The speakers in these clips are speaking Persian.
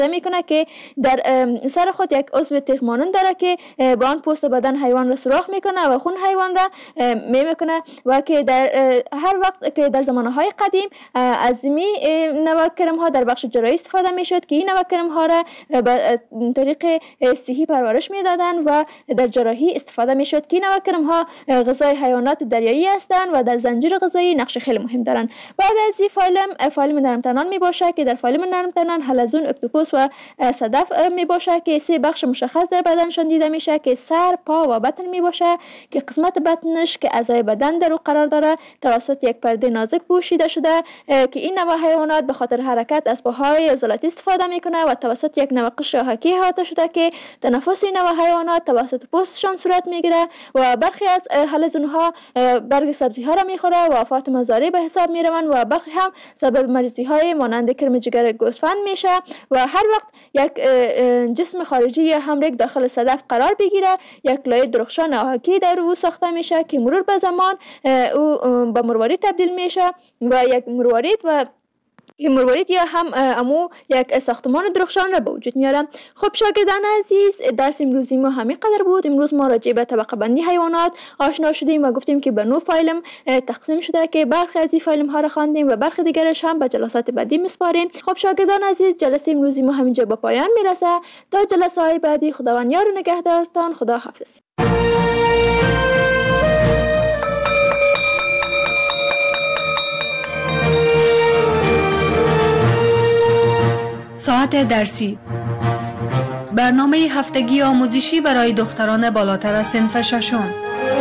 میکنه که در سر خود یک عضو تیغ مانند داره که با آن پوست بدن حیوان را سوراخ میکنه و خون حیوان را میکنه و که در هر وقت که در زمانهای قدیم از می نوک کرم ها در بخش جراحی استفاده میشد که این نوک کرم ها را به طریق صحی پرورش میدادن و در جراحی استفاده میشد که این نوک کرم ها غذای حیوانات دریایی هستند و در زنجیره غذایی نقش خیلی مهم دارند. بعد از این فایلم نرمتنان می باشه که در فایلم نرمتنان حلزون، اکتوپوس و صدف می باشه که سه بخش مشخص در بدنشان دیده میشه که سر، پا و بطن می باشه که قسمت بطنش که اعضای بدن در او قرار داره توسط یک پرده نازک پوشیده شده که این نوع حیوانات به خاطر حرکت از پاهای عضلاتی استفاده میکنه و توسط یک نوع قشر حکی احاطه شده که تنفس این نوع حیوانات توسط پوستشان صورت میگیره و برخی از حلزون ها برگ سبزی ها را میخوره و آفات مزارع به حساب میروند و برخی هم سبب مریضی های مانند کرم جگر گوسفند میشه و هر وقت یک جسم خارجی یا حمرک داخل صدف قرار بگیره یک لایه درخشان آهکی در او ساخته میشه که مرور به زمان او به مروارید تبدیل میشه و یک مروارید یا هم یک ساختمان درخشان را به وجود میاره. خب شاگردان عزیز، درس امروزی ما همین قدر بود. امروز ما راجع به طبقه بندی حیوانات آشنا شدیم و گفتیم که به 9 فایلم تقسیم شده که برخی از این فایلم ها را خواندیم و برخی دیگرش هم به جلسات بعدی میسپاریم. خب شاگردان عزیز، جلسه امروزی ما همینجا به پایان میرسه. تا جلسه های بعدی خداوند یار و نگهدارتان. خدا حافظ. ساعت درسی، برنامه هفتگی آموزشی برای دختران بالاتر از صنف ششم.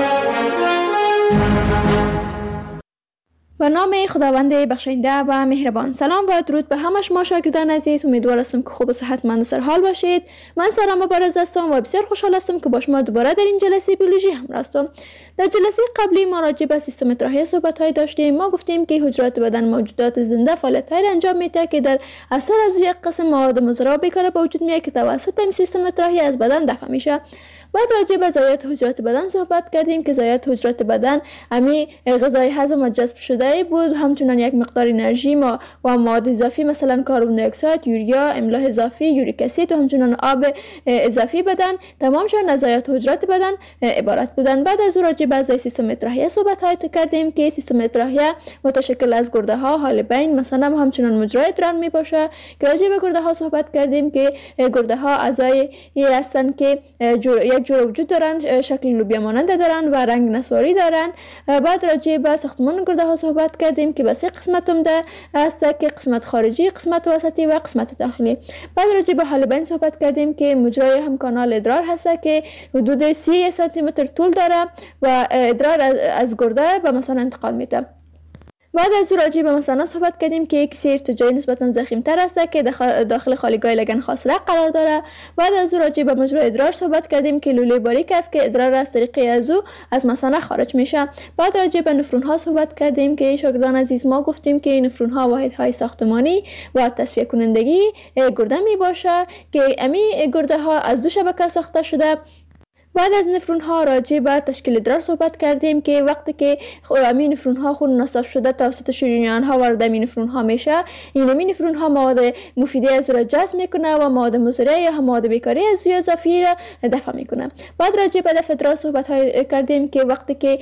به نام خداوند بخشاینده و مهربان. سلام و درود به همه شما شاگردان عزیز. امیدوار هستم که خوب و صحتمند و سرحال باشید. من سارا مبارز هستم و بسیار خوشحال هستم که با شما دوباره در این جلسه بیولوژی همراه هستم. در جلسه قبلی ما راجع به سیستم اطراحی صحبت‌های داشتیم. ما گفتیم که حجرات بدن موجودات زنده فعالیت‌هایی را انجام میده که در اثر از یک قسم مواد مضر بیکار به وجود میاد که توسط این سیستم اطراحی از بدن دفع میشه. بعد راجع به ضایعات حجرات بدن صحبت کردیم که ضایعات حجرات بدن امی غذای هضم و جذب شده بود، همچنین یک مقدار انرژی و مواد اضافی مثلا کربن دی اکساید، یوریا، املاح اضافی، یوریک اسید و همچنین آب اضافی بدن تمامشون از ضایعات حجرات بدن عبارت بودن. بعد از اون راجع به اعضای سیستم اطراحی صحبت کردیم که سیستم اطراحی متشکل از گرده ها، حالبین مثلا و همچنین مجرای ادرار می باشه که راجع به گرده ها صحبت کردیم که گرده ها اعضای هستند که یک جور وجود دارن، شکل لوبیا مانند دارن و رنگ نسواری دارن. بعد راجع به ساختمان گرده ها صحبت کردیم که به 3 قسمت عمده است که قسمت خارجی، قسمت وسطی و قسمت داخلی. بعد راجع به حالبین صحبت کردیم که مجرای هم کانال ادرار هست که حدود 30 سانتی متر طول داره و ادرار از گرده به مثانه انتقال میده. بعد از راجع به مثانه صحبت کردیم که یک سری ارتجاعی نسبتا ضخیم‌تر است که داخل خالیگاه لگن خاصره قرار داره. بعد از راجع به مجرای ادرار صحبت کردیم که لوله باریک است که ادرار از طریق از مثانه خارج میشه. بعد راجع به نفرون ها صحبت کردیم که شاگردان عزیز ما گفتیم که نفرون ها واحدهای ساختمانی و تصفیه کنندگی گرده می باشه که امی گرده ها از 2 شبکه ساخته شده. بعد از نفرون ها راجع به تشکیل ادرار صحبت کردیم که وقتی که این نفرون ها خون نصف شده توسط شریان ها وارد این نفرون ها میشه، این نفرون ها مواد مفیده از را جذب میکنه و مواد مضره یا مواد بیکاری از روی اضافی را دفع میکنه. بعد راجع به دفع ادرار صحبت کردیم که وقتی که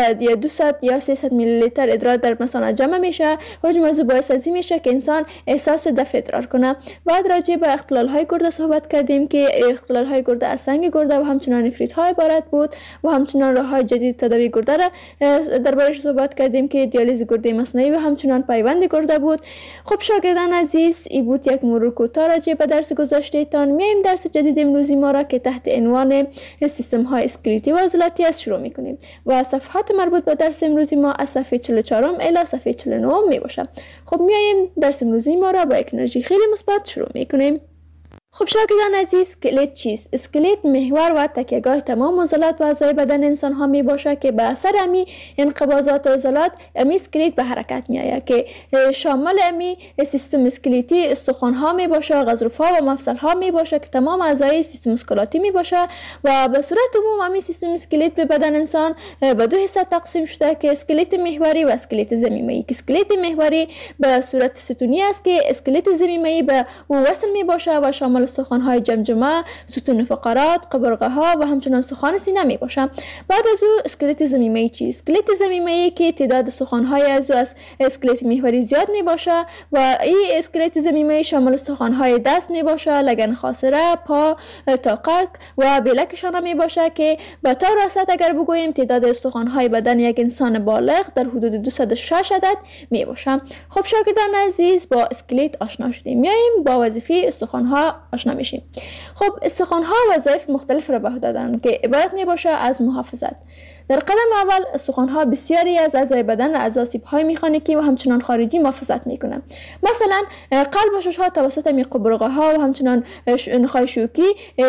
200 یا 300 میلی لیتر ادرار در مثانه جمع میشه، حجم از باعث ازی میشه که انسان احساس دفع ادرار کنه. بعد راجع به اختلال های گرده صحبت کردیم که اختلال های گرده از سنگ گرده و همچنین های عبارت بود و همچنان راه‌های جدید تداوی گرده را دربارش صحبت کردیم که دیالیز گرده مصنوعی و همچنان پیوند گرده بود. خب شاگردان عزیز، این بود یک مرور کوتاه راجع به درس گذشته‌تان. میایم درس جدید امروزی ما را که تحت عنوان سیستم های اسکلتی و عضلاتی از شروع میکنیم و صفحات مربوط به درس امروزی ما از صفحه 44 الی صفحه 49 می باشه. خب میایم درس امروزی ما را با یک انرژی خیلی مثبت شروع میکنیم. خب شاگردان عزیز، اسکلت چیست؟ اسکلت محور و تکیهگاه تمام عضلات و اعضای بدن انسان ها می باشه که به اثر امی انقباضات عضلات امی اسکلت به حرکت می آید که شامل امی سیستم اسکلتی استخوان ها می باشه، غضروف ها و مفصل ها می باشه که تمام اعضای سیستم اسکلاتی می باشه و به صورت عموم امی سیستم اسکلت به بدن انسان به دو حصه تقسیم شده که اسکلت محوری و اسکلت ضمیمه‌ای. که اسکلت محوری به صورت ستونی است که اسکلت ضمیمه‌ای به او وصل می باشه و شامل استخوان‌های جمجمه، ستون فقرات، قبرقه ها و همچنان استخوان سینه می باشه. بعد از او اسکلت ضمیمه‌ای چیست؟ اسکلت ضمیمه‌ای که تعداد استخوان‌های از اسکلت محوری زیاد می باشه و این اسکلت ضمیمه‌ای شامل استخوان‌های دست می باشه، لگن خاصره، پا، تاقک و بلک شانه می باشه که به طور وسط اگر بگوییم تعداد استخوان‌های بدن یک انسان بالغ در حدود 206 عدد می باشه. خب شاگردان عزیز، با اسکلت آشنا شدیم. میایم با وظیفه استخوان‌ها آشنا میشیم. خب استخوان‌ها وظایف مختلف را به عهده دارند که عبارت می باشه از محافظت. در قدم اول استخوان‌ها بسیاری از اعضای بدن را از آسیب‌های مکانیکی و همچنان خارجی محافظت می‌کنند. مثلا قلب و شش‌ها توسط قبرقه‌ها و همچنان نخاع شوکی،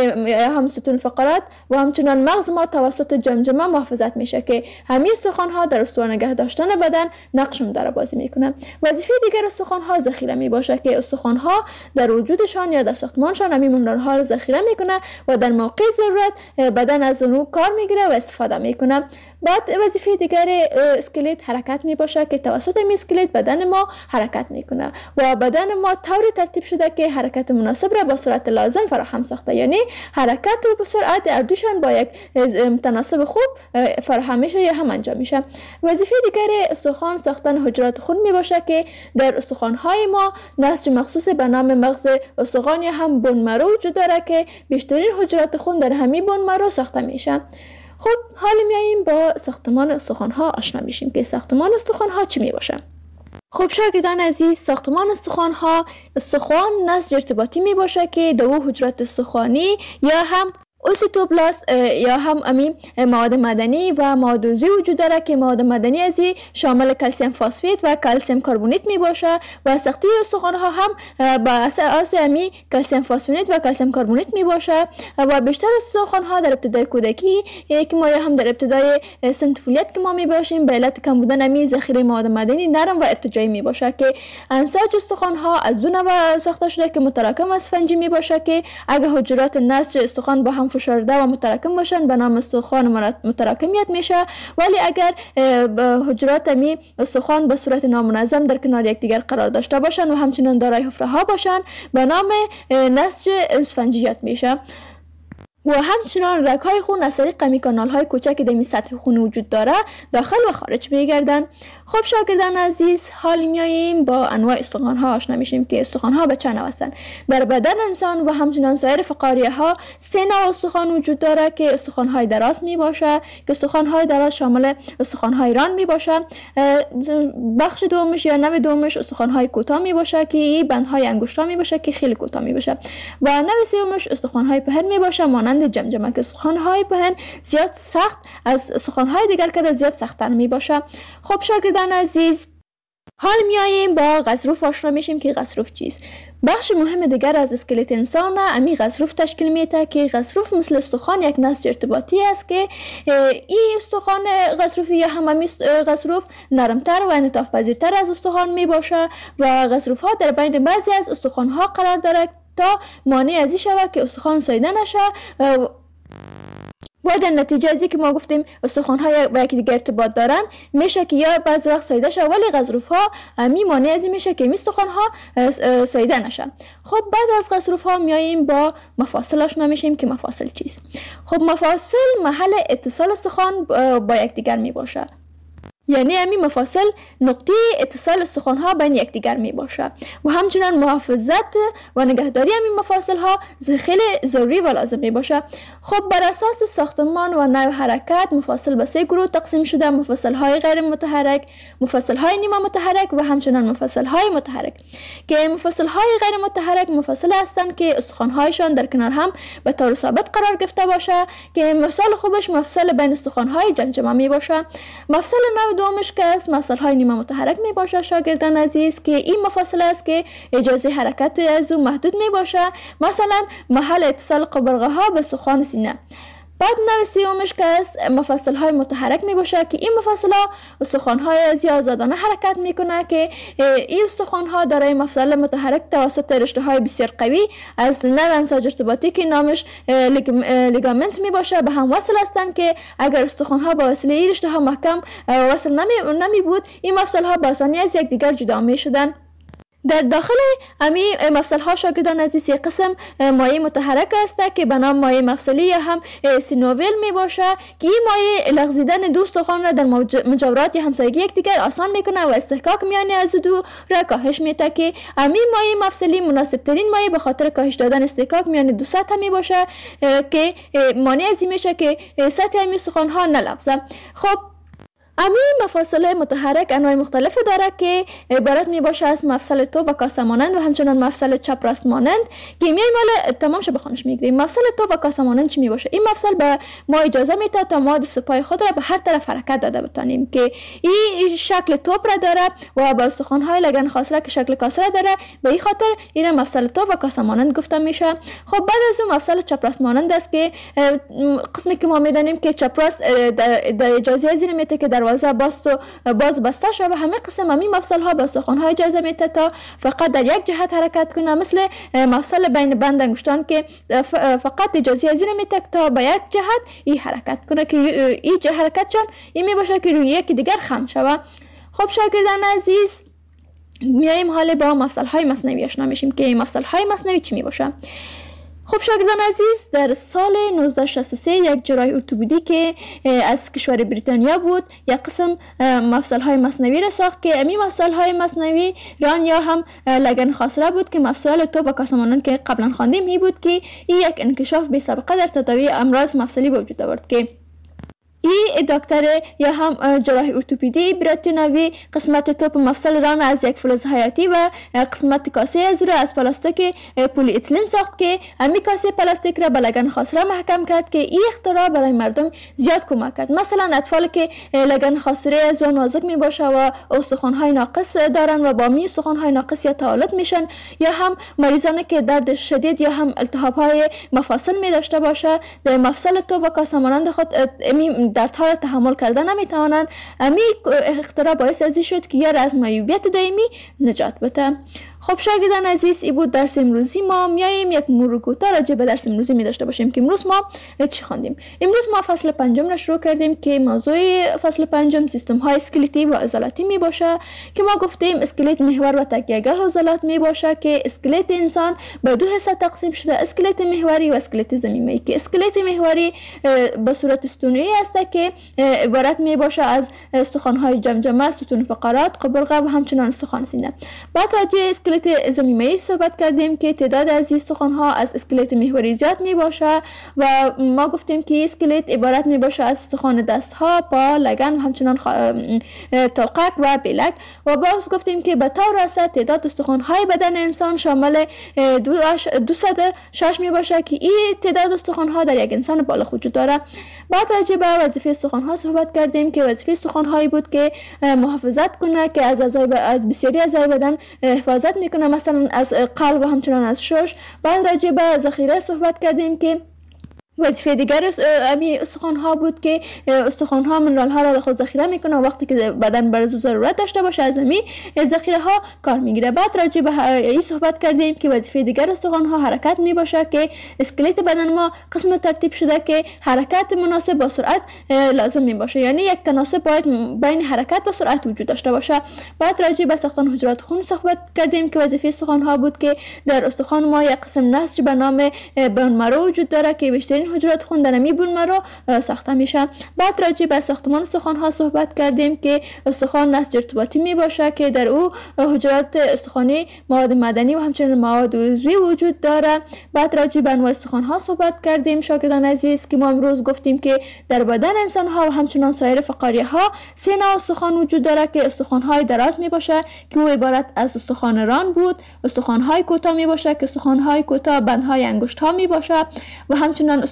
هم ستون فقرات و همچنان مغز ما توسط جمجمه محافظت میشه که همین استخوان‌ها در استوار نگه داشتن بدن نقش داره بازی می‌کنند. وظیفه دیگر استخوان‌ها ذخیره میباشه که استخوان‌ها در وجودشان یا در ساختمانشان همین مینرال‌ها را ذخیره میکنه و در موقع ضرورت بدن از اونو کار میگیره و استفاده میکنه. بعد وظیفه دیگر اسکلت حرکت می باشه که توسط این اسکلت بدن ما حرکت میکنه و بدن ما طوری ترتیب شده که حرکت مناسب را با سرعت لازم فراهم ساخته، یعنی حرکت و سرعت اردوشان با یک تناسب خوب فراهم میشه یا هم انجام میشه. وظیفه دیگر استخوان ساختن حجرات خون می باشه که در استخوان‌های ما نسج مخصوص به نام مغز استخوان یا هم بون مرو وجود داره که بیشترین حجرات خون در همین بون مرو ساخته میشه. خب حالا میاییم با ساختمان استخوان‌ها آشنا میشیم که ساختمان استخوان‌ها چی می باشه. خب شاگردان عزیز، ساختمان استخوان‌ها، استخوان نسج ارتباطی می باشه که دو حجرات استخوانی یا هم اوسیتوبلاست یا هم امی مواد مدنی و مواد عضوی وجود داره که مواد مدنی ازی شامل کلسیم فسفید و کلسیم کربونیت می باشه و ساخته استخوان‌ها هم با اساس امی کلسیم فسفید و کلسیم کربونیت می باشه و بیشتر استخوان‌ها در ابتدای کودکی که ما یا هم در ابتدای سن طفولیت که ما می باشیم به علت کم بودن امی ذخیره مواد مدنی نرم و ارتجاعی می باشه که انساج استخوان‌ها از دو نوع ساخته شده که متراکم و اسفنجی می باشه که اگه حجرات نسج استخوان با هم فشرده و متراکم باشن به نام استخوان متراکمیت میشه، ولی اگر حجرات می استخوان به صورت نامنظم در کنار یکدیگر قرار داشته باشن و همچنین دارای حفره ها باشن به نام نسج اسفنجیت میشه. و همچنان رگ‌های خون از طریق امی کانال‌های کوچک در سطح خون وجود داره داخل و خارج میگردن. خب شاگردان عزیز، حال میاییم با انواع استخوان‌ها آشنا میشیم که استخوان‌ها به چند نوع هستند. در بدن انسان و همچنان سایر فقاریه‌ها سه نوع استخوان وجود داره که استخوان‌های دراز میباشه که استخوان‌های دراز شامل استخوان‌های ران میباشه. بخش دومش یا نوع دومش استخوان‌های کوتاه میباشه که این بندهای انگشت‌ها میباشه که خیلی کوتاه میباشه و نوع سومش استخوان‌های پهن میباشه مانند جمجمه که استخوان‌های پهن زیاد سخت از استخوان‌های دیگر که زیاد سخت‌تر میباشه. خب شاگردان عزیز، حال میاییم با غضروف آشنا میشیم که غضروف چیست. بخش مهم دیگر از اسکلت انسان امی غضروف تشکیل میده که غضروف مثل استخوان یک نسج ارتباطی است که این استخوان غضروفی یا هم غضروف نرمتر و انعطاف پذیرتر از استخوان میباشه و غضروف ها در بین بعضی از استخوان ها قرار داره تا مانع از این شود که استخوان ساییده نشه و در نتیجه ازی که ما گفتیم استخوان‌ها با یکی دیگه ارتباط دارن میشه که یا بعضی وقت ساییده شه ولی غضروف‌ها مانع از این میشه که این استخوان‌ها ساییده نشه. خب بعد از غضروف‌ها میاییم با مفاصل آشنا میشیم که مفاصل چیست. خب مفاصل محل اتصال استخوان با یکدیگر میباشه، یعنی همین مفاصل نقطه اتصال استخوان‌ها بین یکدیگر می باشه و همچنان محافظت و نگهداری همین مفاصل ها خیلی ضروری و لازم می باشه. خب بر اساس ساختمان و نوع حرکت مفاصل به سه گروه تقسیم شده: مفاصل های غیر متحرک، مفاصل های نیمه متحرک و همچنان مفاصل های متحرک. که مفاصل های غیر متحرک مفاصل هستند که استخوان هایشان در کنار هم به طور ثابت قرار گرفته باشه که مثال خوبش مفصل بین استخوان های جمجمه می باشه. مفصل نوع دومش که است مفصل های نیمه متحرک می باشه شاگردان عزیز، که این مفاصل است که اجازه حرکت از او محدود می باشه، مثلا محل اتصال قبرقه ها به استخوان سینه. بعد نوع سیومش که است مفصل های متحرک می باشه که این مفصل ها استخوان های از یا آزادانه حرکت می کنه که این استخوان ها دارای مفصل متحرک توسط رشته های بسیار قوی از نوع انساج ارتباطی که نامش لیگامنت می باشه به هم وصل هستند، که اگر استخوان ها با وسیله این رشته ها محکم وصل نمی بود این مفصل ها به آسانی از یکدیگر جدا می شدن. در داخل امی مفصل ها شاگردان عزیز یک قسم مایع متحرک است که به نام مایع مفصلی یا هم سینوویل می باشه که این مایع لغزیدن دو استخوان را در مجاورات یا همسایگی یکدیگر آسان میکنه و استحکاک میان از دو را کاهش میده، که امی مایع مفصلی مناسب ترین مایع به خاطر کاهش دادن استحکاک میان دو سطح می باشه که مانع از این میشه که سطح امی استخوان ها نلغزه. خب امی مفاصل متحرک انواع مختلف داره که عبارت می باشه از مفصل توپ و کاسه مانند و همچنان مفصل چپ راست مانند که میایم حالا تمام شه بخونش میگیریم. مفصل توپ و کاسه مانند چی می باشه؟ این مفصل به ما اجازه میده تا ما دست پای خود را به هر طرف حرکت داده بتانیم، که این شکل توپ را داره و با استخوان های لگن خاصره که شکل کاسه را داره، به این خاطر این مفصل توپ و کاسه مانند گفته میشه. خب بعد از اون مفصل چپ راست مانند است که قسمی که ما میدانیم که چپ راست در اجازه زیر میته که دروازه باز بسته شده و همه قسم همین مفصل ها با استخوان های اجازه میده تا فقط در یک جهت حرکت کنه، مثل مفصل بین بند انگشتان که فقط اجازه زیر میده تا به یک جهت این حرکت کنه، که این حرکت چون این می باشه که روی یکی دیگر خم شود. خب شاگردان عزیز میایم حالا با مفصل های مصنوی آشنا میشیم که مفصل های مصنوی چی می باشه. خب شاگردان عزیز در سال 1963 یک جراح ارتوپدی که از کشور بریتانیا بود یک قسم مفصل های مصنوی را ساخت که امی مفصل های مصنوی ران یا هم لگن خاصره بود که مفصل توپ و کاسه مانند که قبلا خواندیم می بود که این یک انکشاف بی سابقه در تداوی امراض مفصلی به وجود آورد، که این دکتر یا هم جراح ارتوپدی بریتانیایی قسمت توپ مفصل ران از یک فلز حیاتی و قسمت کاسه از را از پلاستیک پلی اتیلن ساخت که امی کاسه پلاستیک را به لگن خاصره محکم کرد، که این اختراع برای مردم زیاد کمک کرد. مثلا اطفال که لگن خاصره از و نازک می باشه و استخوان های ناقص دارن و با می استخوان های ناقص یا تعالت میشن، یا هم مریضانی که درد شدید یا هم التهاب های مفاصل می داشته باشه در مفصل توپ و کاسه مانند خود دردها را تحمل کردن نمیتوانند، امی اختراع باعث ازی شد که یار از معیوبیت دائمی نجات بده. خب شاگردان عزیز این بود درس امروزی ما. میایم یک مرور کوتاه راجع به درس امروزی می داشته باشیم که امروز ما چی خواندیم. امروز ما فصل پنجم را شروع کردیم که موضوع فصل پنجم سیستم های اسکلتی و عضلاتی می باشه، که ما گفتیم اسکلت محور و تکیه‌گاه عضلات می باشه که اسکلت انسان به دو حصه تقسیم شده، اسکلت محوری و اسکلت ضمیمی، که اسکلت محوری به صورت ستونی است که عبارت می باشه از استخوان های جمجمه، ستون فقرات، قبرقه و همچنان استخوان سینه. بعد راجع اسکلت ضمیمی صحبت کردیم که تعداد از استخوان ها از اسکلت محوری زیاد می باشه و ما گفتیم که اسکلت عبارت می باشه از استخوان دست ها، پا، لگن و همچنان توقک و بلک. و باز گفتیم که به طور راست تعداد استخوان های بدن انسان شامل 206 می باشه که این تعداد استخوان ها در یک انسان بالغ وجود داره. بعد راجع به وظیفه استخوان ها صحبت کردیم که وظیفه استخوان هایی بود که محافظت کنه، که از بسیاری اعضای بدن حفاظت میکنه، مثلا از قلب و همچنان از شش. بعد راجع به ذخیره صحبت کردیم که وظیفه دیگر امی استخوان ها بود که استخوان ها منرال ها را در خود ذخیره میکنه و وقتی که بدن برای ضرورت داشته باشه از امی ذخیره ها کار میگیره. بعد راجع به این صحبت کردیم که وظیفه دیگر استخوان ها حرکت میباشه، که اسکلت بدن ما قسم ترتیب شده که حرکت مناسب با سرعت لازم میباشه، یعنی یک تناسب باید بین حرکت و سرعت وجود داشته باشه. بعد راجع به ساختن حجرات خون صحبت کردیم که وظیفه استخوان ها بود که در استخوان ما یک قسم نسج به نام بون مرو وجود داره که بیشترین حجرات خون در امی بون مرو ساخته میشه. بعد راجع به ساختمان استخوان ها صحبت کردیم که استخوان نسج ارتباطی می باشه که در او حجرات استخوانی، مواد معدنی و همچنین مواد عضوی وجود داره. بعد راجع به انواع استخوان ها صحبت کردیم شاگردان عزیز که ما امروز گفتیم که در بدن انسان ها و همچنین سایر فقاریه ها 3 نوع استخوان وجود داره که استخوان های دراز می باشه که او عبارت از استخوان ران بود، استخوان های کوتاه می باشه که استخوان های کوتاه بند های انگشت ها می باشه و همچنین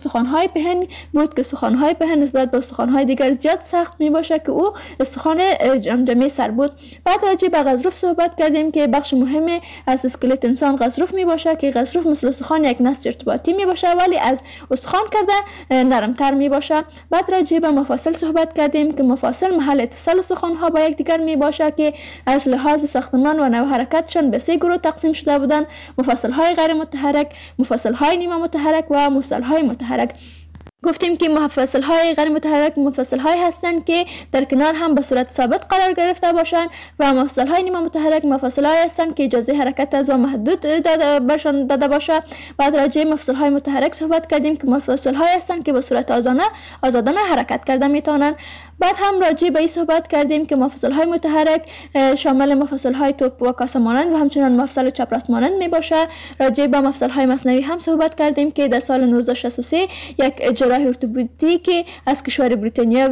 استخوان‌های پهن بود که استخوان‌های پهن نسبت به استخوان‌های دیگر زیاد سخت می باشه که او استخوان جمجمه سر بود. بعد راجع به غضروف صحبت کردیم که بخش مهمی از اسکلت انسان غضروف می باشه که غضروف مثل استخوان یک نسج ارتباطی می باشه ولی از استخوان کرده نرمتر می باشه. بعد راجع به مفاصل صحبت کردیم که مفاصل محل اتصال استخوان‌ها با یکدیگر می باشه که از لحاظ ساختمان و نوع حرکتشان به 3 گروه تقسیم شده بودند: مفاصل‌های غیر متحرک، مفاصل‌های نیمه متحرک و مفاصل‌های متحرک. گفتیم که مفاصل‌های غیر متحرک مفاصل‌هایی هستند که در کنار هم به صورت ثابت قرار گرفته باشند و مفاصل‌های نیمه متحرک مفاصل‌هایی هستند که اجازه حرکت از و محدود داده باشه. بعد راجع به مفاصل‌های متحرک صحبت کردیم که مفاصل‌هایی هستند که به صورت آزادانه حرکت کرده میتونند. بعد هم راجع به این صحبت کردیم که مفاصل‌های متحرک شامل مفاصل‌های توپ و کاسه مانند و همچنین مفصل چپ راست مانند میباشه. راجع به مفصل‌های مصنوعی هم صحبت کردیم که در سال 1963 یک جراح ارتوپدی که از کشور بریتانیا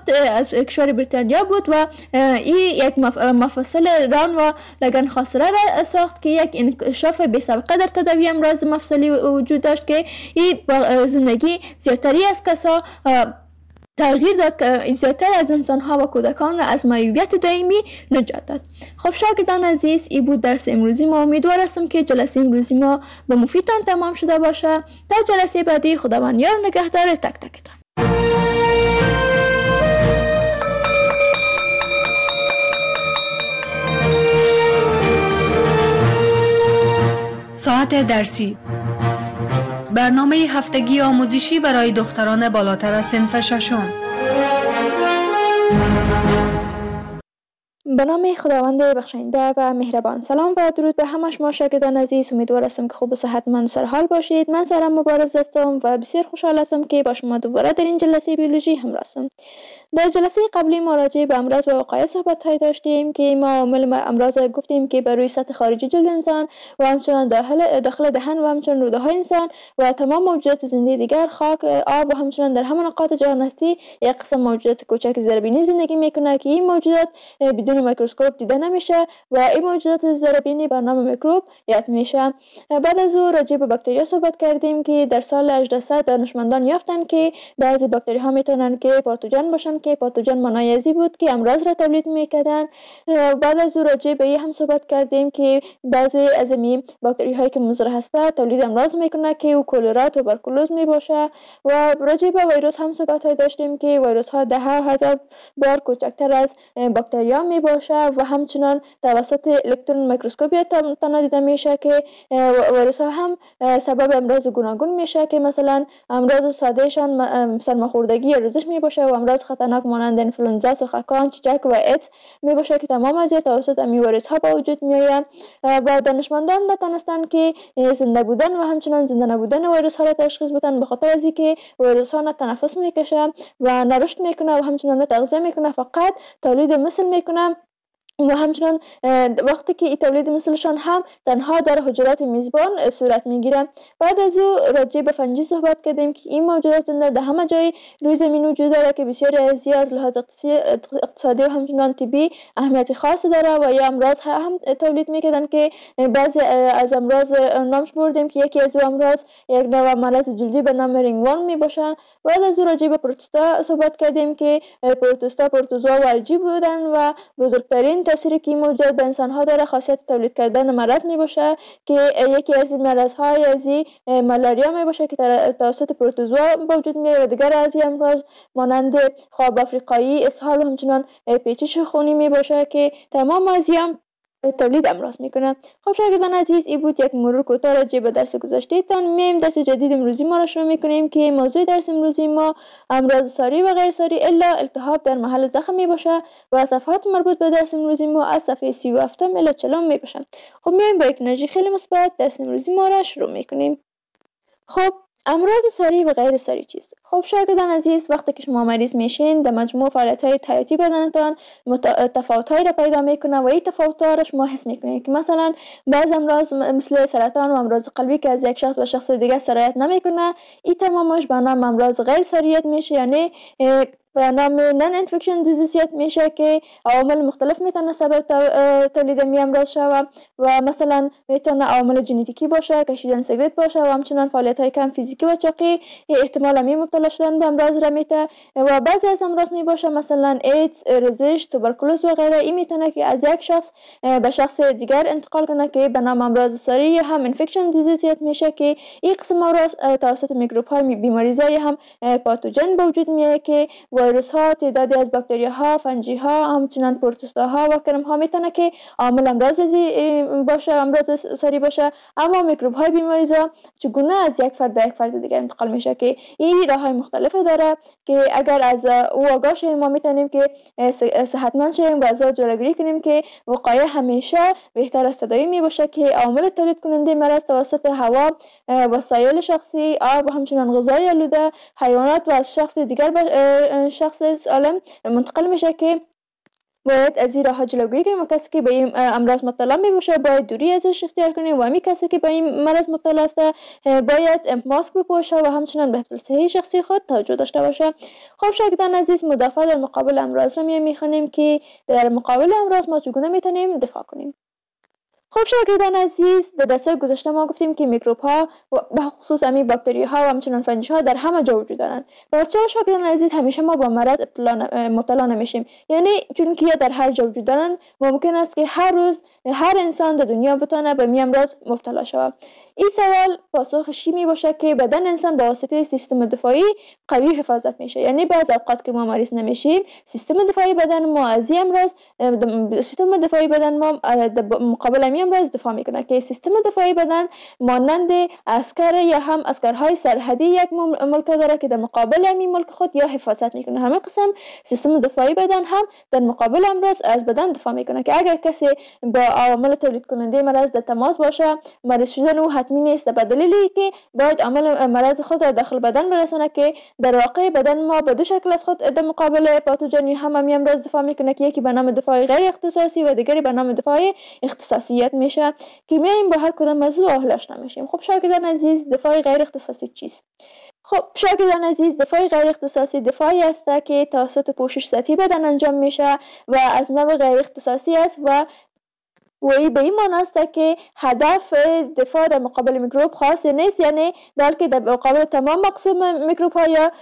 بود و این یک مفصل ران و لگن خاصره را ساخت که یک انکشاف بی سابقه در تداوی امراض مفصلی وجود داشت که این با زندگی زیادتری از کسا تغییر داد که زیادتر از انسان‌ها و کودکان را از معیوبیت دائمی نجات داد. خب شاگردان عزیز، این بود درس امروزی ما. امیدوار هستم که جلسه امروزی ما به مفیدتان تمام شده باشه. تا جلسه بعدی خداوند یار و نگهدار تک تکتان. ساعت درسی، برنامه هفتگی آموزشی برای دختران بالاتر از صنف ششم. به نام خداوند بخشنده و مهربان. سلام و درود به همه شما شاگردان عزیز. امیدوار هستم که خوب و صحتمند و سرحال باشید. من سارا مبارز هستم و بسیار خوشحال هستم که با شما دوباره در این جلسه بیولوژی همراه هستم. در جلسه قبلی ما راجع به امراض و وقایع صحبت داشتیم که ما عوامل امراض گفتیم که بر روی سطح خارجی جلد انسان و همچنین داخل دهن و همچنین روده های انسان و تمام موجودات زنده دیگر، خاک، آب و همچنین در همه نقاط جهان هستی یک قسم موجودات کوچک زیربینی زندگی میکنه که این موجودات بدون میکروسکوپ دیده نمیشه و این موجودات زیربینی به نام میکروب یاد میشه. بعد از او راجع به باکتریا صحبت کردیم که در سال 1800 دانشمندان یافتن که بعضی باکتری ها میتونن که پاتوژن باشن که پاتوژن مانایزی بود که امراض را تولید میکردن. بعد از او راجع به این هم صحبت کردیم که بعضی از این باکتری هایی که مضر هسته تولید امراض میکنه که او کلرا، توبرکولوز میباشه. و راجع به ویروس هم صحبت داشتیم که ویروس ها 10,000 بار کوچکتر از باکتریا میباشه و همچنان توسط الکترون میکروسکوپی تنها دیده میشه که ویروس ها هم سبب امراض گوناگون میشه که مثلا امراض ساده شان سرماخوردگی یا ریزش میباشه و امراض خطرناک مانند انفلوئنزا، سرخکان، چیچک و ایدز میباشه که تمام از توسط این ویروس ها به وجود میآید. و دانشمندان نتونستن که زنده بودن و همچنان زنده نبودن ویروس ها را تشخیص بدن به خاطر از اینکه ویروس ها نه تنفس میکشه و نه رشد میکنه و همچنان نه تغذیه میکنه، فقط تولید مثل میکنه و همچنان وقتی که این تولید مثلشان هم تنها در حجرات میزبان صورت میگیره. بعد از او راجع به فنجی صحبت کردیم که این موجودات زنده در همه جای روی زمین وجود داره که بسیاری از از لحاظ اقتصادی و همچنان طبی اهمیت خاصی داره و یا امراض هم تولید میکردن که بعضی از امراض نامش بردیم که یکی از امراض یک نوع مرض جلدی به نام رینگورم میباشه. بعد از او راجع به پروتوزوا صحبت کردیم که پروتوزوا و الژی بودن و بزرگترین تأثیری که موجود به انسان ها داره خاصیت تولید کردن مرض می باشه که یکی از این مرض های از مالاریا می باشه که توسط پروتوزوا به وجود میاد و دیگر از این امراض مانند خواب افریقایی، اسهال و همچنان پیچش خونی می باشه که تمام از تولید امراض میکنه. خب شاگردان عزیز، این بود یک مرور کوتاه راجع به درس گذشته تان. میم درس جدید امروزی ما را شروع میکنیم که موضوع درس امروزی ما امراض ساری و غیر ساری الا التهاب در محل زخم می باشه و صفحات مربوط به درس امروزی ما از صفحه 37 الی 40 می باشه. خب میم با یک انرژی خیلی مثبت درس امروزی ما را شروع میکنیم. خب امراض ساری و غیر ساری چیست؟ خب شاگردان عزیز، وقتی که شما مریض میشین در مجموع فعالیت‌های حیاتی بدنتان تفاوت‌هایی را پیدا میکنه و این تفاوت‌ها را شما حس میکنید که مثلا بعض امراض مثل سرطان و امراض قلبی که از یک شخص به شخص دیگه سرایت نمیکنه، این تمامش به نام امراض غیر ساریت میشه. یعنی و نام نان انفکشن دیزیزیت میشه که عوامل مختلف میتونه سبب تولید می امراض شود و مثلا میتونه عوامل ژنتیکی باشه، کشیدن سیگرت باشه و همچنان فعالیت های کم فیزیکی و چاقی احتمال می مبتلا شدن به امراض را میته و بعضی از امراض می باشه مثلا ایدز، ریزش، توبرکولوز و غیره. این میتونه که از یک شخص به شخص دیگر انتقال کنه که به نام امراض ساری یا هم انفکشن دیزیزیت میشه که این قسم امراض توسط میکروب های بیماریزای هم پاتوژن به وجود میاد که ویروس ها، تعدادی از باکتری ها، فنجی ها، همچنان پروتوزوا ها و کرم ها میتونه که عامل امراض باشه، امراض ساری باشه. اما میکروب های بیماریزا چگونه از یک فرد به یک فرد دیگر انتقال میشه که این راه های مختلفی داره که اگر از او آگاه شیم ما میتونیم که صحتمند شیم و از جلوگیری کنیم که وقایع همیشه بهتر از تداوی می باشه که عوامل تولید کننده مرض توسط هوا، وسایل شخصی، آب و همچنان غذای آلوده، حیوانات و از شخص دیگر به شخص سالم منتقل میشه که باید از این راه جلوگیری کنیم و کسی که به این امراض مبتلا می باشه باید دوری ازش اختیار کنیم و همین کسی که به این مرض مبتلا است باید ماسک بپوشه و همچنان به حفظ صحی شخصی خود توجه داشته باشه. خب شاگردان عزیز، مدافع در مقابل امراض را میخوانیم که در مقابل امراض ما چگونه میتونیم دفاع کنیم. خب شاگردان عزیز، در درس گذشته ما گفتیم که میکروب ها و به خصوص همین باکتری ها و همچنان فنجی ها در همه جا وجود دارند و چرا شاگردان عزیز همیشه ما با مرض مبتلا نمیشیم؟ یعنی چون که در هر جا وجود دارند ممکن است که هر روز هر انسان در دنیا بتونه به این امراض مبتلا شود. این سوال پاسخش می باشه که بدن انسان با واسطه سیستم دفاعی قوی حفاظت میشه. یعنی بعض اوقات که ما مریض نمیشیم سیستم دفاعی بدن ما از این امراض سیستم دفاعی بدن ما مقابل این امراض دفاع میکنه که سیستم دفاعی بدن مانند عسکر یا هم عسکرهای سرحدی یک ملک داره که در مقابل این ملک خود یا حفاظت میکنه. همین قسم سیستم دفاعی بدن هم در مقابل امراض از بدن دفاع میکنه که اگر کسی با عوامل تولید کننده مرض در تماس باشه مریض شدن او حتمی نیست، به دلیلی که باید عامل مرض خود را داخل بدن برسانه که در واقع بدن ما به دو شکل از خود در مقابل پاتوژن هم امراض دفاع میکنه که یکی به نام دفاع غیر اختصاصی و دیگری به نام دفاع اختصاصیت میشه که میایم با هر کدام موضوع آشنا میشیم. خب شاگردان عزیز، دفاع غیر اختصاصی چیست؟ خب شاگردان عزیز، دفاع غیر اختصاصی دفاعی است که توسط پوشش سطحی بدن انجام میشه و از نوع غیر اختصاصی است و به این معنی است که هدف دفاع در مقابل میکروب خاصی نیست، یعنی بلکه در مقابل تمام مقسوم میکروب ها یا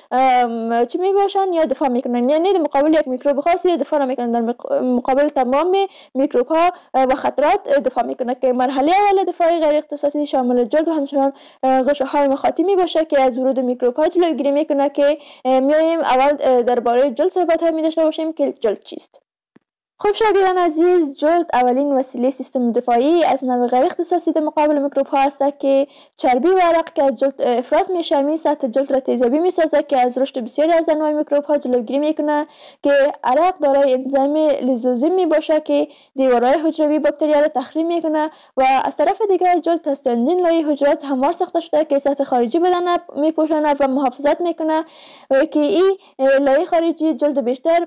چی می باشن یا دفاع میکنن. یعنی در مقابل یک میکروب خاصی دفاع میکنن، در مقابل تمام میکروب ها و خطرات دفاع میکنن که مرحله اول دفاع غیر اختصاصی شامل جلد و همچنان غشه های مخاطی می باشه که از ورود میکروب ها جلوگیری میکنه که میایم اول درباره جلد صحبت ها می داشته باشیم که جلد چیست. خب شاگردان عزیز، جلد اولین وسیله سیستم دفاعی از نوع غیر اختصاصی در مقابل میکروب ها است که چربی و عرق که از جلد افراز میشه همین سطح جلد را تیزابی میسازه که از رشد بسیاری از انواع میکروب ها جلوگیری میکنه که عرق دارای انزیم لیزوزیم میباشه که دیوارهای حجروی باکتریا را تخریب میکنه و از طرف دیگر جلد از چندین لایه حجرات هموار ساخته شده که سطح خارجی بدن میپوشانه و محافظت میکنه که این لایه خارجی جلد بیشتر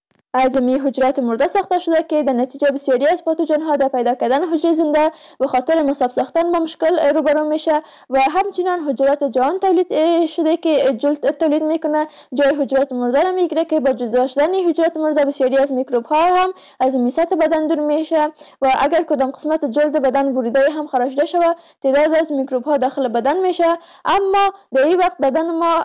از حجرات مرده ساخته شده که در نتیجه بسیاری از پاتوژن ها در پیدا کردن حجره زنده به خاطر مصاب ساختن با مشکل روبرو میشه و همچنین حجرات جوان تولید شده که جلد تولید میکنه جای حجرات مرده را میگیره که با جدا شدن حجرات مرده بسیاری از میکروب ها هم از سطح بدن دور میشه و اگر کدام قسمت جلد بدن بریده هم خارجده شود تعداد از میکروب ها داخل بدن میشه، اما در این وقت بدن ما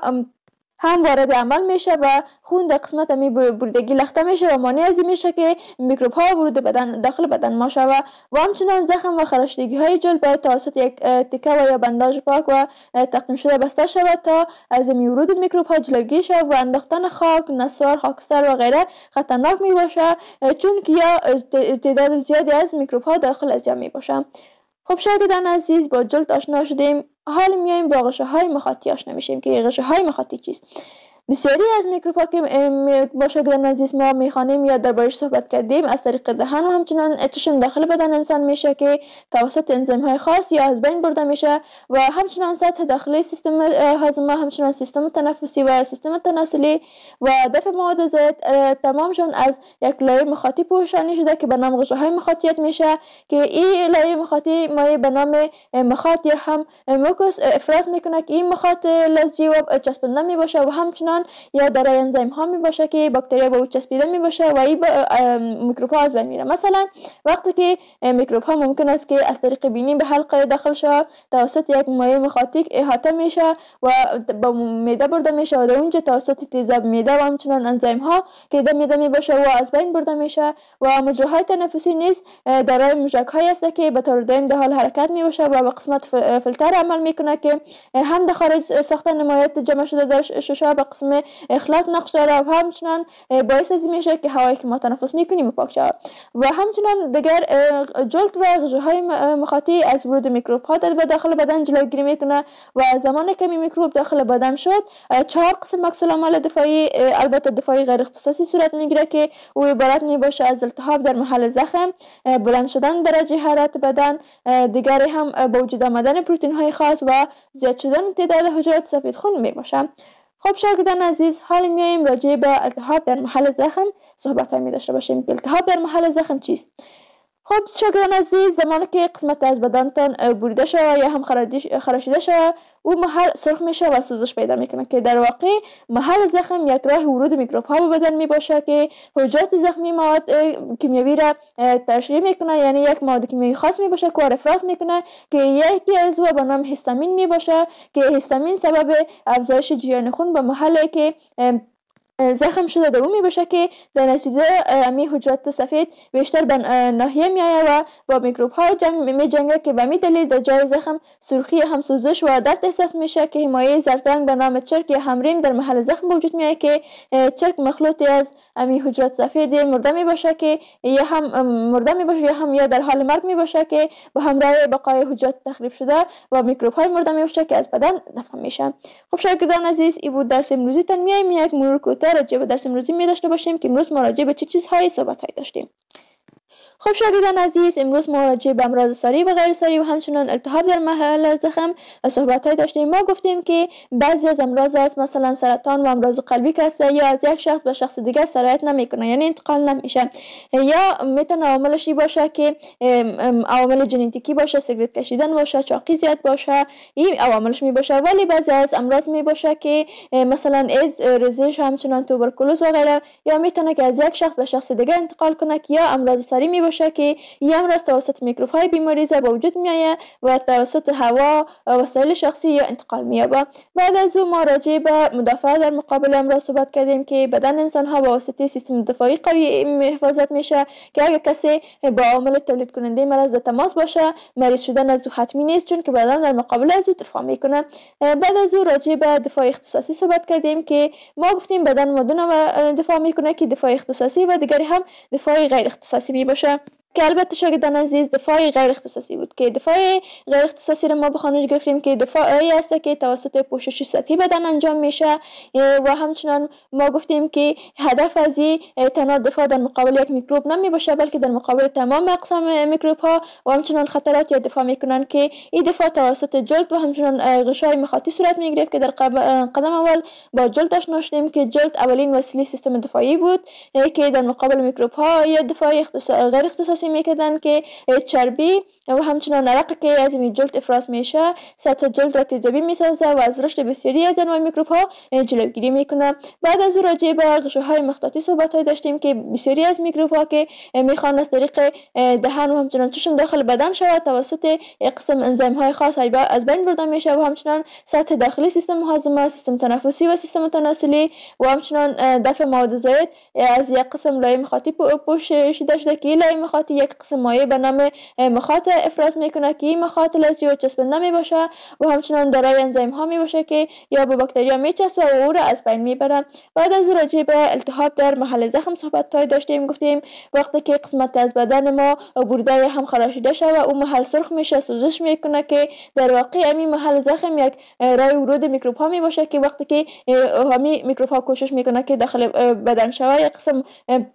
هم وارد عمل میشه و خون در قسمت می بریدگی لخته میشه و مانع از این میشه که میکروب ها ورود بدن داخل بدن ما شود و همچنان زخم و خراشیدگی های جلد باید توسط یک تکه و یا بنداژ پاک و تعقیم شده بسته شود تا از ورود میکروب ها جلوگیری شود و انداختن خاک، نسوار، خاکستر و غیره خطرناک می باشه چون که یا تعداد زیادی از میکروب ها داخل از جمع می باشه. خب شاگردان عزیز، با جلد آشنا شدیم، حالا میایم با غشه های مخاطی آشنا میشیم که غشه های مخاطی چیست. بسیاری از میکروب ها که با شاگردان عزیز ما میخوانیم یا دربارش صحبت کردیم از طریق دهن و همچنان چشم داخل بدن انسان میشه که توسط انزیم های خاص یا از بین برده میشه و همچنان سطح داخلی سیستم هاضمه، همچنان سیستم تنفسی و سیستم تناسلی و دفع مواد زائد تمامشون از یک لایه مخاطی پوشانی شده که به نام غشه های مخاطیت میشه که این لایه مخاطی مایع به نام مخاط یا هم موکوس افراز میکنه که این مخاط لزجی و چسبنده میباشه و همچنان همچنان یا دارای انزیم ها می باشه که باکتریا به او چسبیده می باشه و این میکروب ها از بین میره. مثلا وقتی که میکروب ها ممکن است که از طریق بینی به حلقه داخل شود، توسط یک مایع مخاطی احاطه میشه و به معده برده میشه و در اونجا توسط تیزاب معده و همچنان انزیم ها که در معده می باشه و از بین برده میشه. و مجراهای تنفسی نیز دارای موشک هایی است که به طور دائم در حال حرکت می باشه و به قسمت فیلتر عمل میکنه که هم در خارج ساختن مایعات جمع شده در ششم به قسم اخلاط نقش داره و همچنان باعث از میشه که هوایی که ما تنفس میکنیم پاک شود. و همچنان دیگر جلد و غشاهای مخاطی از ورود میکروب ها در داخل بدن جلوگیری میکنه و زمانی که میکروب داخل بدن شد 4 قسم عکس العمل دفاعی، البته دفاعی غیر اختصاصی صورت میگیره که او عبارت میباشه از التهاب در محل زخم، بلند شدن درجه حرارت بدن، دیگری هم با وجود آمدن پروتئین های خاص و زیاد شدن تعداد حجرات سفید خون میباشه. خب شاگردان عزیز، حالا میایم راجع به التهاب در محل زخم صحبت های می داشته باشیم که التهاب در محل زخم چیست. خب شاگردان عزیز، زمانی که قسمت از بدنتان بریده شود یا هم خراشیده شود، او محل سرخ میشه و سوزش پیدا میکنه که در واقع محل زخم یک راه ورود میکروب ها به بدن میباشه که حجرات زخمی مواد کیمیایی را ترشح میکنه، یعنی یک مواد کیمیایی خاص میباشه که افراز میکنه که یکی از او به نام هیستامین میباشه که هیستامین سبب افزایش جریان خون به محلی که زخم شده در اون میباشه که در نتیجه امی حجرات سفید بیشتر به ناحیه میآید و با میکروب ها میجنگه که به می دلیل در جای زخم سرخی هم سوزش و درد احساس میشه که حمایه زردرنگ به نام چرک یا همریم در محل زخم وجود میآید که چرک مخلوطی از امی حجرات سفید مرده میباشه که یا هم مرده میباشه یا هم یا در حال مرگ میباشه که به همراه بقای حجرات تخریب شده و میکروب های مرده میباشه که از بدن دفع میشه. خب شاگردان عزیز، این بود درس امروزی تان. میایم یک مرور کوتاه راجع به درس امروزی می داشته باشیم که امروز ما راجع به چه چیزهایی صحبت داشتیم. خب شاگردان عزیز، امروز ما راجع به امراض ساری و غیر ساری و همچنان التهاب در محل زخم صحبت داشتیم. ما گفتیم که بعضی از امراض است مثلا سرطان و امراض قلبی که است یا از یک شخص به شخص دیگر سرایت نمیکنه، یعنی انتقال نمیشه، یا میتونه عواملش باشه که عوامل ژنتیکی باشه، سیگرت کشیدن باشه، چاقی زیاد باشه، این عواملش باشه. ولی بعضی از امراض باشه که مثلا ایدز، ریزش، همچنان توبرکولوز و غیره، یا میتونه که از یک شخص به شخص دیگر انتقال کنه که یا امراض ساری باشه که این امراض توسط میکروب های بیماریزا به وجود میآید و توسط هوا، وسایل شخصی یا انتقال مییابه. بعد از او ما راجع به مدافعت در مقابل امراض صحبت کردیم که بدن انسان ها با واسطه سیستم دفاعی قوی حفاظت میشه که اگر کسی با عامل تولید کننده مرض تماس باشه، مریض شدن از او حتمی نیست چون که بدن در مقابل از او دفاع میکنه. بعد از او راجع به دفاع اختصاصی صحبت کردیم که ما گفتیم بدن مدونه دفاع میکنه که دفاع اختصاصی و دیگری هم دفاع غیر اختصاصی میباشه که البته شاگردان عزیز دفاع غیر اختصاصی بود که دفاع غیر اختصاصی را ما به خوانش گرفتیم که دفاعی است که توسط پوشش سطحی بدن انجام میشه و همچنان ما گفتیم که هدف از این تنها دفاع در مقابل یک میکروب نمی باشه بلکه در مقابل تمام اقسام میکروب ها و همچنان خطرات یا دفاع میکنن که این دفاع توسط جلد و همچنان غشای مخاطی صورت میگیره که در قدم اول با جلد آشنا شدیم که جلد اولین وسیله سیستم دفاعی بود که در مقابل میکروب ها یا دفاع غیر اختصاصی میکردن که چربی و همچنان عرق که از این جلد افراز میشه سطح جلد را تیزابی میسازه و از رشد بسیاری از انواع میکروب ها جلوگیری میکنه. بعد از راجع به غشاهای مخاطی صحبت داشتیم که بسیاری از میکروب ها که میخوان از طریق دهان و همچنان چشم داخل بدن شود توسط قسم انزیم های خاص از بین برده میشه و همچنان سطح داخلی سیستم هاضمه، سیستم تنفسی و سیستم تناسلی و همچنان دفع مواد زائد از یک قسم لایه مخاطی پوشیده شده که لایه مخاطی یک قسم مایع به نام مخاط افراز میکنه که این مخاط لزجی و چسبنده میباشه و همچنان دارای انزیم ها میباشه که یا به باکتریا میچسبه و او را از بین میبره. بعد از راجع به التهاب در محل زخم صحبت داشتیم. گفتیم وقتی که قسمت از بدن ما برده هم خراشیده شده و او محل سرخ میشه، سوزش میکنه که در واقع همین محل زخم یک راه ورود میکروب ها میباشه که وقتی که همین میکروب ها کوشش میکنه که داخل بدن شود یک قسم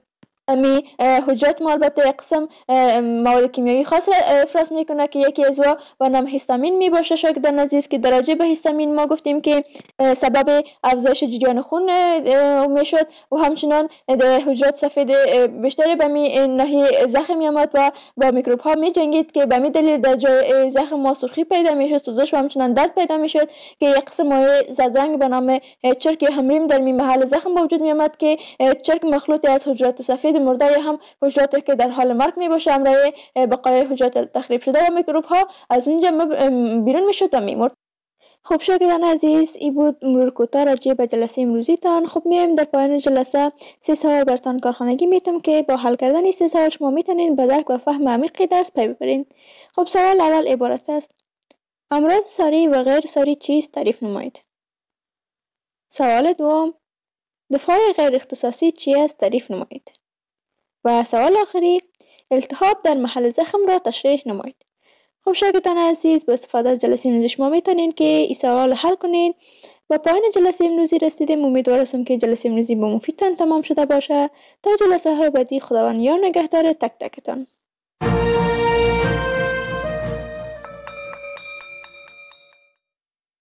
امی حجرات ما البته قسم مواد کیمیایی خاص را افراز میکنه که یکی از و نام هیستامین می باشه. شاگردان عزیز که درجه به هیستامین ما گفتیم که سبب افزایش جریان خون میشد و همچنان حجرات سفید بیشتری به می ناحیه زخم میامد و با میکروب ها می جنگید که به می دلیل در جای زخم ما سرخی پیدا میشد، سوزش و همچنان درد پیدا میشد که یک قسم مایع زرنگ به نام چرک همریم در می محل زخم به وجود میامد که چرک مخلوطی از حجرات سفید مرده یا هم حجراتی که در حال مرگ می باشه همراه بقای حجرات تخریب شده و میکروب ها از اونجا بیرون میشد و میمرد. خب شاگردان عزیز، این بود مرور کوتاه راجع به جلسه امروزی تان. خب میایم در پایان جلسه 3 سوال برتان کارخانگی میتم که با حل کردن این 3 سوال شما میتونین به درک و فهم عمیق درس پی ببرین. خب سوال اول عبارت است: امراض ساری و غیر ساری چیست؟ تعریف نمایید. سوال دوم: دفاع غیر اختصاصی چی است؟ تعریف نمایید. و سوال آخری: التهاب در محل زخم را تشریح نمایید. خب شاگردان عزیز، با استفاده از جلسه امروزی شما میتونین که این سوال حل کنین. با پایان جلسه امروزی رسیدیم. امیدوار هستم که جلسه امروزی با مفیدتان تمام شده باشه. تا جلسه های بعدی، خداوند یار نگهدار تک تکتان.